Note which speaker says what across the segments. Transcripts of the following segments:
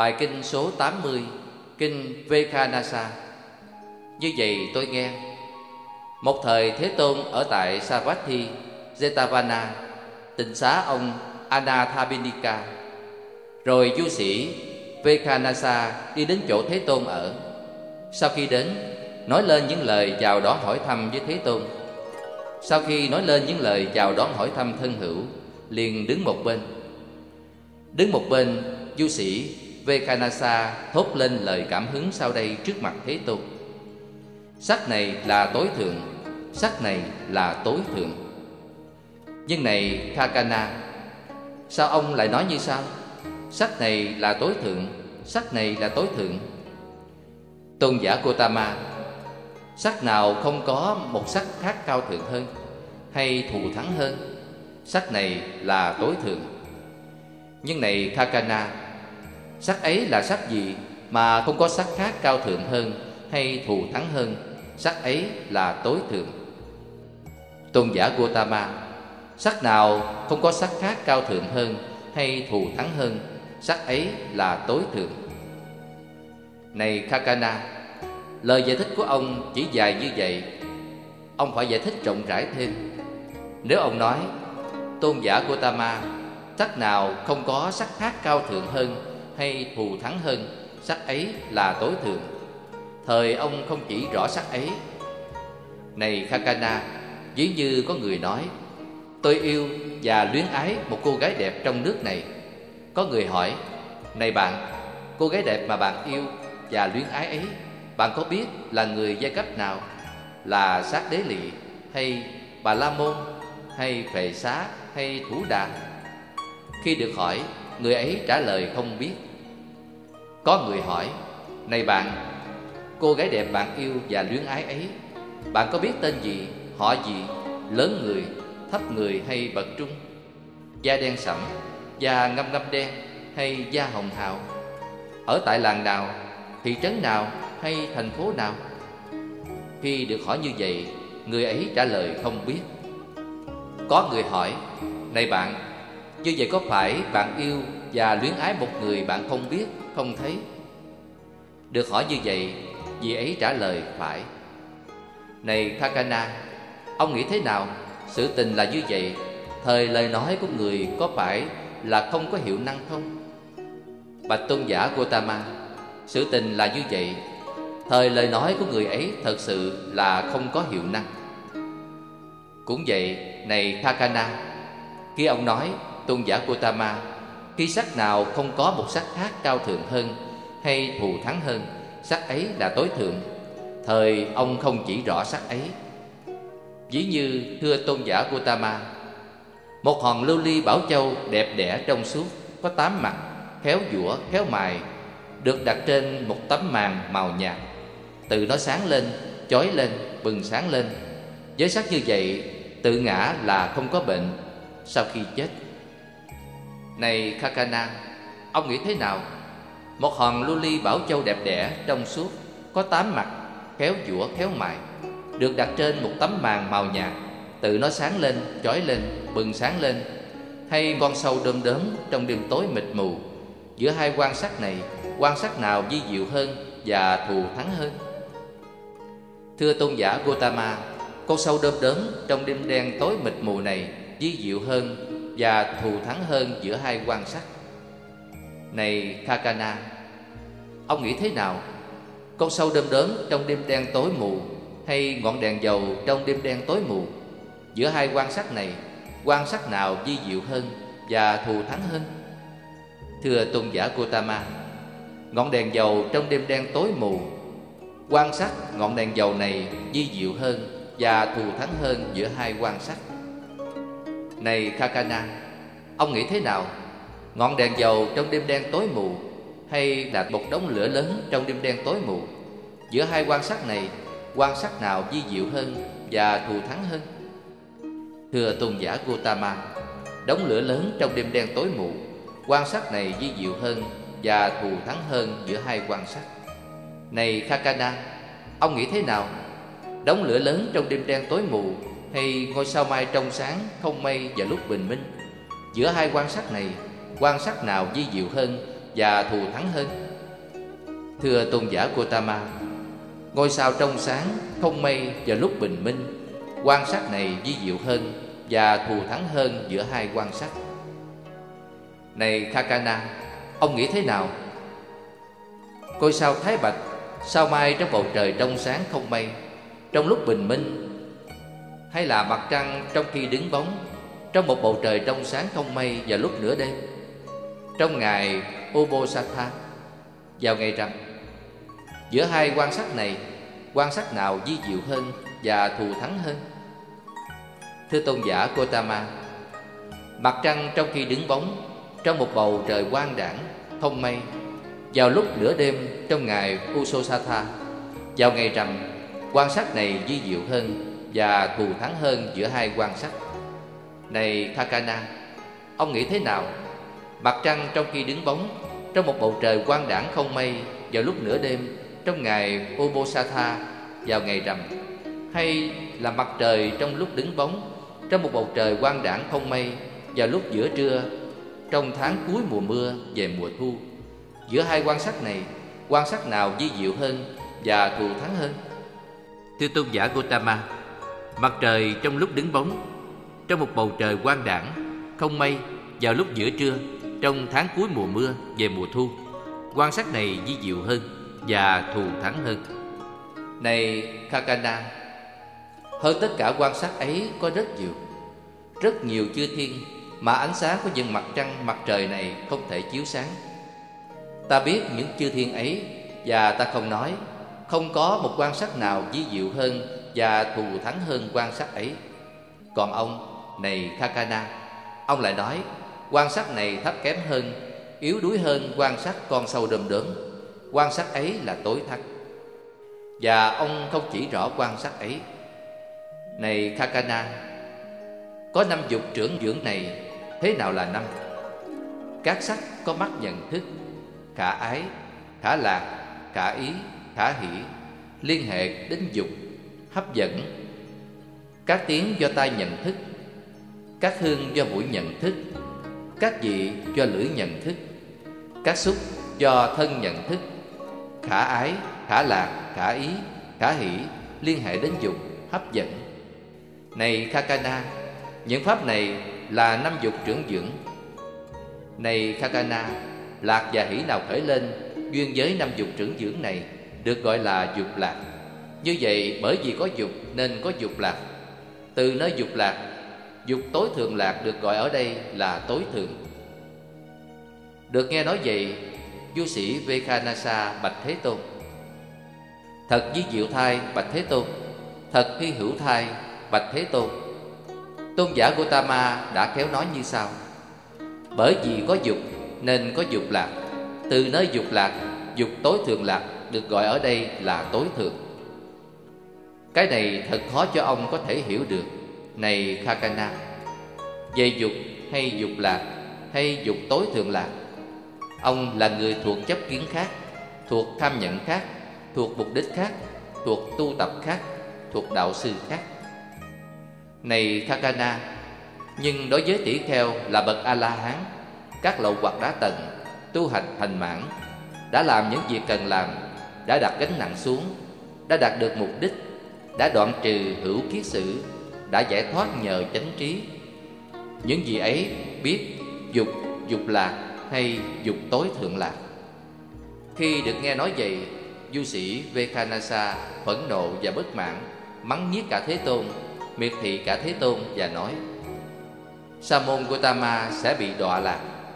Speaker 1: Bài kinh số 80, kinh Vekhanasa. Như vậy tôi nghe, một thời Thế Tôn ở tại Savatthi, Jetavana, tịnh xá ông Anathapinika. Rồi du sĩ Vekhanasa đi đến chỗ Thế Tôn ở. Sau khi đến, nói lên những lời chào đón hỏi thăm với Thế Tôn. Sau khi nói lên những lời chào đón hỏi thăm thân hữu, liền đứng một bên. Đứng một bên, du sĩ Vekhanasa thốt lên lời cảm hứng sau đây trước mặt Thế Tôn: sắc này là tối thượng, sắc này là tối thượng. Nhưng này Khakana, sao ông lại nói như sau? Sắc này là tối thượng, sắc này là tối thượng. Tôn giả Gotama, sắc nào không có một sắc khác cao thượng hơn hay thù thắng hơn? Sắc này là tối thượng. Nhưng này Khakana, sắc ấy là sắc gì mà không có sắc khác cao thượng hơn hay thù thắng hơn? Sắc ấy là tối thượng. Tôn giả Gotama, sắc nào không có sắc khác cao thượng hơn hay thù thắng hơn? Sắc ấy là tối thượng. Này Khakana, lời giải thích của ông chỉ dài như vậy. Ông phải giải thích rộng rãi thêm. Nếu ông nói: Tôn giả Gotama, sắc nào không có sắc khác cao thượng hơn hay thù thắng hơn, sắc ấy là tối thượng, thời ông không chỉ rõ sắc ấy. Này Khakana, ví như có người nói: tôi yêu và luyến ái một cô gái đẹp trong nước này. Có người hỏi: này bạn, cô gái đẹp mà bạn yêu và luyến ái ấy, bạn có biết là người giai cấp nào? Là Sát Đế Lị hay Bà La Môn hay Phệ Xá hay Thủ Đà? Khi được hỏi, người ấy trả lời không biết. Có người hỏi: này bạn, cô gái đẹp bạn yêu và luyến ái ấy, bạn có biết tên gì, họ gì, lớn người, thấp người hay bậc trung, da đen sẫm, da ngăm ngăm đen hay da hồng hào, ở tại làng nào, thị trấn nào hay thành phố nào? Khi được hỏi như vậy, người ấy trả lời không biết. Có người hỏi: này bạn, như vậy có phải bạn yêu và luyến ái một người bạn không biết, không thấy? Được hỏi như vậy, vị ấy trả lời phải. Này Khakana, ông nghĩ thế nào? Sự tình là như vậy, thời lời nói của người có phải là không có hiệu năng không? Bạch Tôn giả Gotama, sự tình là như vậy, thời lời nói của người ấy thật sự là không có hiệu năng. Cũng vậy, này Khakana, khi ông nói: Tôn giả Gotama, khi sắc nào không có một sắc khác cao thượng hơn hay thù thắng hơn, sắc ấy là tối thượng, thời ông không chỉ rõ sắc ấy. Ví như, thưa Tôn giả Gotama, một hòn lưu ly bảo châu đẹp đẽ trong suốt, có 8 mặt, khéo giũa, khéo mài, được đặt trên một tấm màn màu nhạt. Tự nó sáng lên, chói lên, bừng sáng lên. Với sắc như vậy, tự ngã là không có bệnh sau khi chết. Này Khakana, ông nghĩ thế nào? Một hòn lưu ly bảo châu đẹp đẽ trong suốt, có 8 mặt, khéo giũa, khéo mài, được đặt trên một tấm màn màu nhạt, tự nó sáng lên, chói lên, bừng sáng lên. Hay con sâu đom đóm trong đêm tối mịt mù, giữa hai quan sắc này, quan sắc nào vi diệu hơn và thù thắng hơn? Thưa Tôn giả Gotama, con sâu đom đóm trong đêm đen tối mịt mù này vi diệu hơn và thù thắng hơn giữa hai quan sắc. Này Khakana, ông nghĩ thế nào? Con sâu đom đóm trong đêm đen tối mù hay ngọn đèn dầu trong đêm đen tối mù, giữa hai quan sắc này, quan sắc nào vi diệu hơn và thù thắng hơn? Thưa Tôn giả Gotama, ngọn đèn dầu trong đêm đen tối mù, quan sắc ngọn đèn dầu này vi diệu hơn và thù thắng hơn giữa hai quan sắc. Này Khakana, ông nghĩ thế nào? Ngọn đèn dầu trong đêm đen tối mù hay là một đống lửa lớn trong đêm đen tối mù, giữa hai quan sắc này, quan sắc nào vi diệu hơn và thù thắng hơn? Thưa Tôn giả Gotama, đống lửa lớn trong đêm đen tối mù, quan sắc này vi diệu hơn và thù thắng hơn giữa hai quan sắc. Này Khakana, ông nghĩ thế nào? Đống lửa lớn trong đêm đen tối mù hay ngôi sao mai trong sáng không mây vào lúc bình minh, giữa hai quan sắc này, quan sắc nào vi diệu hơn và thù thắng hơn? Thưa tôn giả Gotama, ngôi sao trong sáng không mây vào lúc bình minh, quan sắc này vi diệu hơn và thù thắng hơn giữa hai quan sắc. Này Kakana, ông nghĩ thế nào? Ngôi sao Thái Bạch, sao mai trong bầu trời trong sáng không mây trong lúc bình minh, hay là mặt trăng trong khi đứng bóng trong một bầu trời trong sáng không mây vào lúc nửa đêm, trong ngày Uposatha vào ngày rằm? Giữa hai quan sắc này, quan sắc nào vi diệu hơn và thù thắng hơn? Thưa tôn giả Gotama, mặt trăng trong khi đứng bóng trong một bầu trời quang đãng không mây vào lúc nửa đêm trong ngày Uposatha vào ngày rằm, quan sắc này vi diệu hơn và thù thắng hơn giữa hai quan sắc. Này Kakana, ông nghĩ thế nào? Mặt trăng trong khi đứng bóng trong một bầu trời quang đãng không mây vào lúc nửa đêm trong ngày Uposatha vào ngày rằm, hay là mặt trời trong lúc đứng bóng trong một bầu trời quang đãng không mây vào lúc giữa trưa trong tháng cuối mùa mưa về mùa thu? Giữa hai quan sắc này, quan sắc nào vi diệu hơn và thù thắng hơn? Thưa tôn giả Gotama, mặt trời trong lúc đứng bóng trong một bầu trời quang đãng không mây vào lúc giữa trưa trong tháng cuối mùa mưa về mùa thu, quan sắc này vi diệu hơn và thù thắng hơn. Này Kakana, hơn tất cả quan sắc ấy có rất nhiều chư thiên mà ánh sáng của những mặt trăng mặt trời này không thể chiếu sáng. Ta biết những chư thiên ấy, và ta không nói không có một quan sắc nào vi diệu hơn và thù thắng hơn quan sắc ấy. Còn ông, này Kakana, ông lại nói quan sắc này thấp kém hơn, yếu đuối hơn quan sắc con sâu đom đóm. Quan sắc ấy là tối thắng, và ông không chỉ rõ quan sắc ấy. Này Kakana, có năm dục trưởng dưỡng này, thế nào là năm? Các sắc có mắt nhận thức, khả ái, khả lạc, khả ý, khả hỷ, liên hệ đến dục, hấp dẫn. Các tiếng do tai nhận thức, các hương do mũi nhận thức, các vị do lưỡi nhận thức, các xúc do thân nhận thức, khả ái, khả lạc, khả ý, khả hỷ, liên hệ đến dục, hấp dẫn. Này Kakana, những pháp này là năm dục trưởng dưỡng. Này Kakana, lạc và hỷ nào khởi lên duyên với năm dục trưởng dưỡng này được gọi là dục lạc. Như vậy bởi vì có dục nên có dục lạc. Từ nơi dục lạc, dục tối thượng lạc được gọi ở đây là tối thượng. Được nghe nói vậy, vua sĩ Vekhanasa bạch Thế Tôn: Thật vi diệu thai bạch Thế Tôn, thật hy hữu thai bạch Thế Tôn. Tôn giả Gotama đã khéo nói như sau: bởi vì có dục nên có dục lạc. Từ nơi dục lạc, dục tối thượng lạc được gọi ở đây là tối thượng. Cái này thật khó cho ông có thể hiểu được. Này Kakana, về dục hay dục lạc hay dục tối thượng lạc, ông là người thuộc chấp kiến khác, thuộc tham nhận khác, thuộc mục đích khác, thuộc tu tập khác, thuộc đạo sư khác. Này Kakana, nhưng đối với tỷ kheo là bậc A-la-hán, các lậu hoặc đã tận, tu hành thành mãn, đã làm những việc cần làm, đã đặt gánh nặng xuống, đã đạt được mục đích, đã đoạn trừ hữu kiết sử, đã giải thoát nhờ chánh trí. Những gì ấy biết dục, dục lạc hay dục tối thượng lạc. Khi được nghe nói vậy, vua sĩ Vekhanasa phẫn nộ và bất mãn, mắng nhiếc cả Thế Tôn, miệt thị cả Thế Tôn và nói: Sa môn Gotama sẽ bị đọa lạc.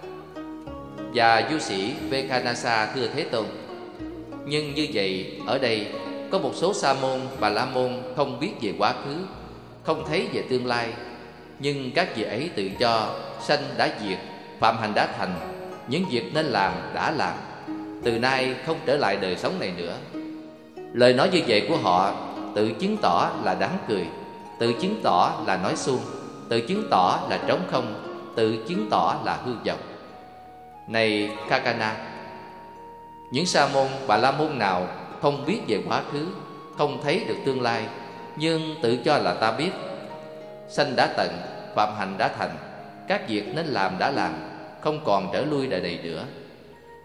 Speaker 1: Và vua sĩ Vekhanasa thưa Thế Tôn: nhưng như vậy ở đây có một số sa môn Bà La môn không biết về quá khứ, không thấy về tương lai, nhưng các vị ấy tự cho sanh đã diệt, phạm hành đã thành, những việc nên làm đã làm, từ nay không trở lại đời sống này nữa. Lời nói như vậy của họ tự chứng tỏ là đáng cười, tự chứng tỏ là nói suông, tự chứng tỏ là trống không, tự chứng tỏ là hư vọng. Này Kakana, những sa môn Bà La môn nào không biết về quá khứ, không thấy được tương lai, nhưng tự cho là ta biết, sanh đã tận, phạm hành đã thành, các việc nên làm đã làm, không còn trở lui đời này nữa.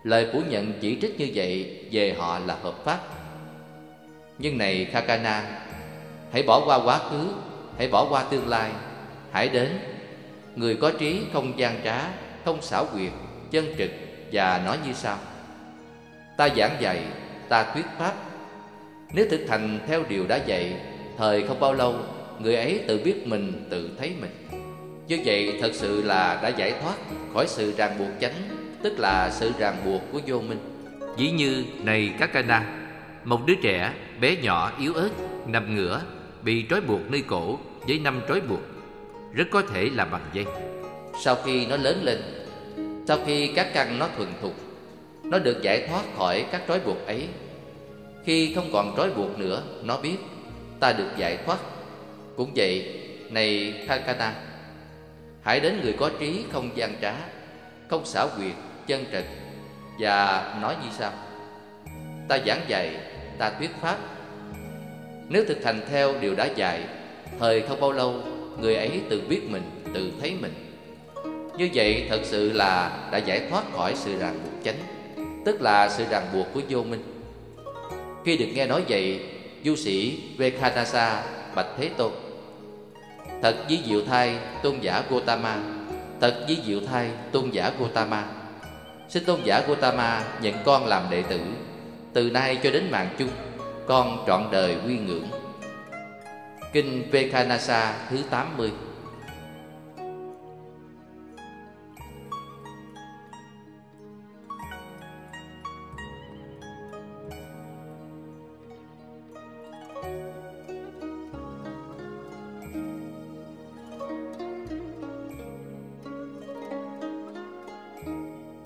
Speaker 1: Lời phủ nhận chỉ trích như vậy về họ là hợp pháp. Nhưng này Khakanna, hãy bỏ qua quá khứ, hãy bỏ qua tương lai, hãy đến. Người có trí không gian trá, không xảo quyệt, chân trực và nói như sau: ta giảng dạy, ta thuyết pháp. Nếu thực hành theo điều đã dạy, thời không bao lâu người ấy tự biết mình, tự thấy mình. Như vậy thật sự là đã giải thoát khỏi sự ràng buộc chánh, tức là sự ràng buộc của vô minh.
Speaker 2: Ví như này Khakanna, một đứa trẻ bé nhỏ yếu ớt nằm ngửa, bị trói buộc nơi cổ với 5 trói buộc, rất có thể là bằng dây.
Speaker 1: Sau khi nó lớn lên, sau khi các căn nó thuần thục, nó được giải thoát khỏi các trói buộc ấy. Khi không còn trói buộc nữa, nó biết ta được giải thoát. Cũng vậy, này Khakanna, hãy đến người có trí không gian trá, không xảo quyệt, chân trật và nói như sau: ta giảng dạy, ta thuyết pháp. Nếu thực hành theo điều đã dạy, thời không bao lâu người ấy tự biết mình, tự thấy mình. Như vậy thật sự là đã giải thoát khỏi sự ràng buộc chánh, tức là sự ràng buộc của vô minh. Khi được nghe nói vậy, du sĩ Vekhanasa bạch Thế Tôn: thật ví diệu thay tôn giả Gotama, thật ví diệu thay tôn giả Gotama. Xin tôn giả Gotama nhận con làm đệ tử. Từ nay cho đến mạng chung, con trọn đời quy ngưỡng. Kinh Vekhanasa thứ 80.